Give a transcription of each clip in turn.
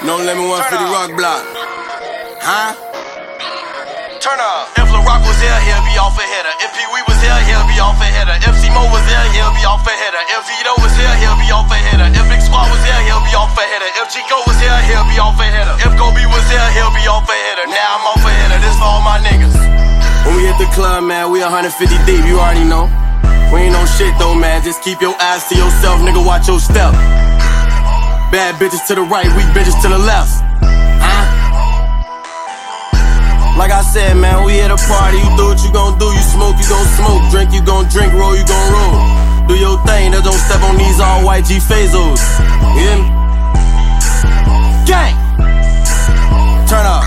No Limit 150 Rock Block. Huh? Turn up. If Lil Rock was here, he'll be off a header. If Pee Wee was here, he'll be off a header. If C-Mo was here, he'll be off a header. If Vito was here, he'll be off a header. If Big Squad was here, he'll be off a header. If Chico was here, he'll be off a header. If Kobe was here, he'll be off a header. Now I'm off a header. This for all my niggas. When we hit the club, man, we 150 deep, you already know. We ain't no shit though, man. Just keep your eyes to yourself, nigga, watch your step. Bad bitches to the right, weak bitches to the left. Huh? Like I said, man, we at a party. You do what you gon' do, you smoke, you gon' smoke. Drink, you gon' drink, roll, you gon' roll. Do your thing, just don't step on these all white G-Fazos. You hear me? Gang! Turn up.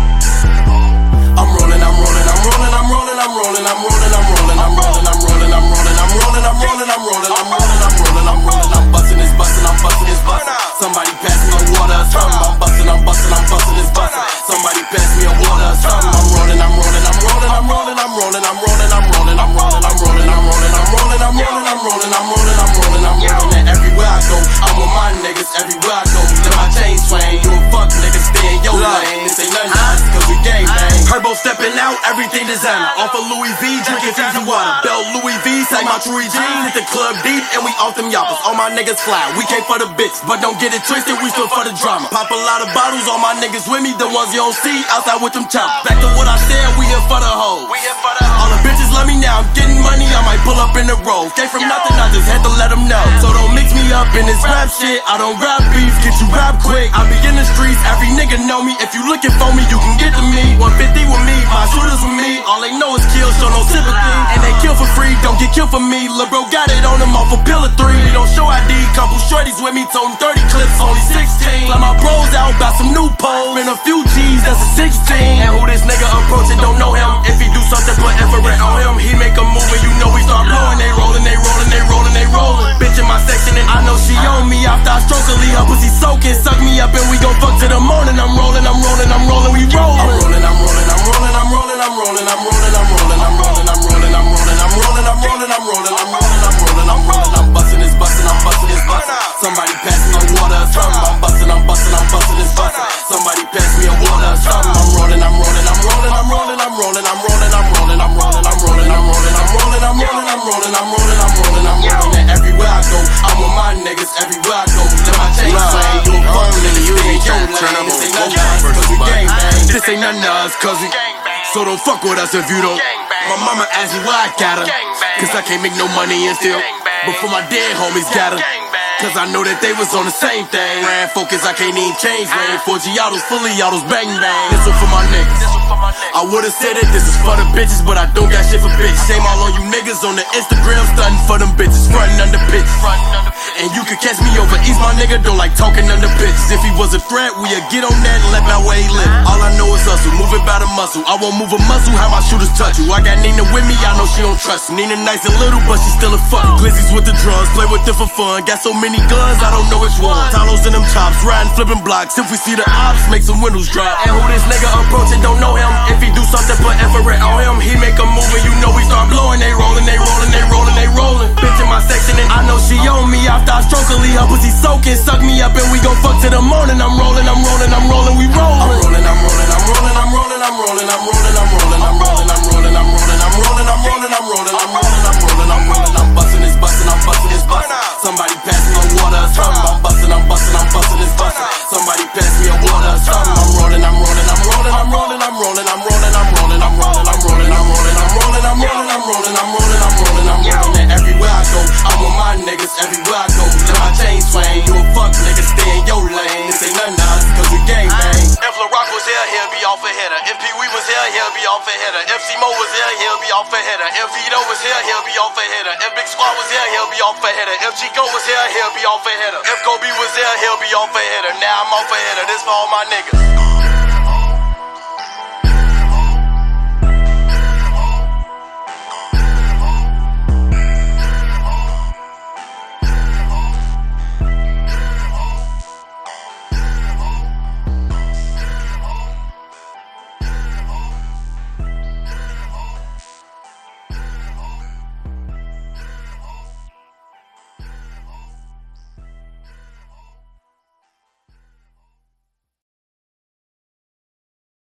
I'm rolling, I'm rolling, I'm rolling, I'm rolling, I'm rolling, I'm rolling, I'm rolling, I'm rolling, I'm rolling, I'm rolling, I'm rolling, I'm rolling, I'm rolling, I'm rolling, I'm rolling, I'm rolling, I'm busting this busting, I'm busting this busting. Somebody pass me a water or something. I'm busting, I'm busting, I'm busting this busting. Somebody pass me a water or something. I'm rolling, I'm rolling, I'm rolling, I'm rolling, I'm rolling, I'm rolling, I'm rolling, I'm rolling, I'm rolling, I'm rolling, I'm rolling, I'm rolling, I'm rolling, I'm rolling, I'm rolling, I'm rolling. And everywhere I go, I'm with my niggas. Everywhere I go, let my chain swing. You a fuck nigga, stay in your lane. This ain't nothing else, cause we gang bang. Herbo stepping out, everything designer. Off of Louis V, drinking Fiji water. Belt Louis V, say my True jeans. Hit the club deep and we off them yappers. All my niggas fly, we came for the bitch, but don't get it twisted, we still for the drama. Pop a lot of bottles, all my niggas with me, the ones you don't see outside with them choppers. Back to what I said, we here for the hoes. All the bitches love me now, I'm getting money, I might pull up in the road. Came from nothing, I just had to let them know. So don't mix me up in this rap shit, I don't rap beef, get you rap quick. I be in the streets, every nigga know me. If you looking for me, you can get to me. 150 with me, my shooters with me. All they know is kill, show no sympathy. And they kill for free, don't get killed for me. Lil' bro got it on him off a pill of 3. Don't show ID, couple shorties with me, told 30 clips, only 16. Let my bros out, got some new poles. Been a few G's, that's a 16. And who this nigga approaching, don't know him. If he do something, put infrared on him. He make a move and you know we start blowing. They rolling, they rolling, they rolling, they rolling. Bitch in my section and I know she on me. After I stroke her, leave her pussy soaking. Suck me up and we gon' fuck to the morning. I'm rolling, I'm rolling, I'm rolling, we rolling. I'm rolling, I'm rolling, I'm rolling, I'm rolling, I'm rolling, I'm rolling, I'm rolling, I'm rolling, I'm rolling, I'm rolling, I'm rolling, I'm rolling, I'm rolling, I'm rolling, I'm rolling, I'm rolling. I'm busting this busting, I'm busting this busting. Somebody pass me a water or something. I'm busting, I'm busting, I'm busting this busting. Somebody pass me a water or something. I'm rolling, I'm rolling, I'm rolling, I'm rolling, I'm rolling, I'm rolling, I'm rolling, I'm rolling, I'm rolling, I'm rolling, I'm rolling, I'm rolling, I'm rolling, I'm rolling, I'm rolling, I'm rolling. And everywhere I go, I'm with my niggas. Everywhere I go, let my chain swing. You a fuck nigga, you ain't your lane. This ain't nothing else, cause we gang bang. This ain't nothing else, cause we so don't fuck with us if you don't. My mama asked me why I got her, cause I can't make no money and still. But for my dead homies got her, cause I know that they was on the same thing. Ran focus, I can't even change lane. 4G autos, fully autos, bang bang. This one for my niggas. I would've said it, this is for the bitches, but I don't got shit for bitches. Shame all on you niggas on the Instagram, stunting for them bitches, frontin' under pitches. And you could catch me over East, my nigga don't like talking under bitches. If he was a threat, we'd get on that and let my way live. All I know is hustle, move it by the muscle. I won't move a muscle, have my shooters touch you. I got Nina with me, I know she don't trust you. Nina nice and little, but she still a fuck. Glizzies with the drums, play with them for fun. Got so many guns, I don't know which one. Talos in them chops, riding, flipping blocks. If we see the ops, make some windows drop. And who this nigga approaching, don't know him. If he do something, put infrared on him. He make a move and you know we start blowing. They rolling, they rolling, they rolling, they rolling. Bitch in my section and I know she on me. After I stroke her, leave her pussy soaking. Suck me up and we gon' fuck to the morning. I'm rolling, I'm rolling, I'm rolling, we rolling. I'm rolling, I'm rolling, I'm rolling, I'm rolling, I'm rolling, I'm rolling, I'm rolling, I'm rolling, I'm rolling, I'm rolling, I'm rolling, I'm rolling, I'm rolling, I'm rolling, I'm rolling, I'm rolling. I'm busting this busting, I'm busting this busting. Somebody pass me a water or something. I'm busting, I'm busting, I'm busting this busting. Somebody pass me a water or something. I'm rolling, I'm rolling, I'm rolling, I'm rolling, I'm rolling, I'm rolling, I'm rolling, I'm rolling, I'm rolling, I'm rolling, I'm rolling, I'm rolling, I'm rolling, I'm rolling, I'm rolling, I'm rolling. And everywhere I go, I'm with my niggas. Everywhere I go, let my chain swing. You a fuck nigga, stay in your lane. This ain't nothing else, cause we gang bang. If Lil Rock was here, he'll be off a header. If Pee Wee was here, he'll be off a header. If C-Mo was here, he'll be off a header. If Vito was here, he'll be off a header. If Big Squad was here, he'll be off a header. If Chico was here, he'll be off a header. If Kobe was here, he'll be off a header. Now I'm off a header. This for all my niggas.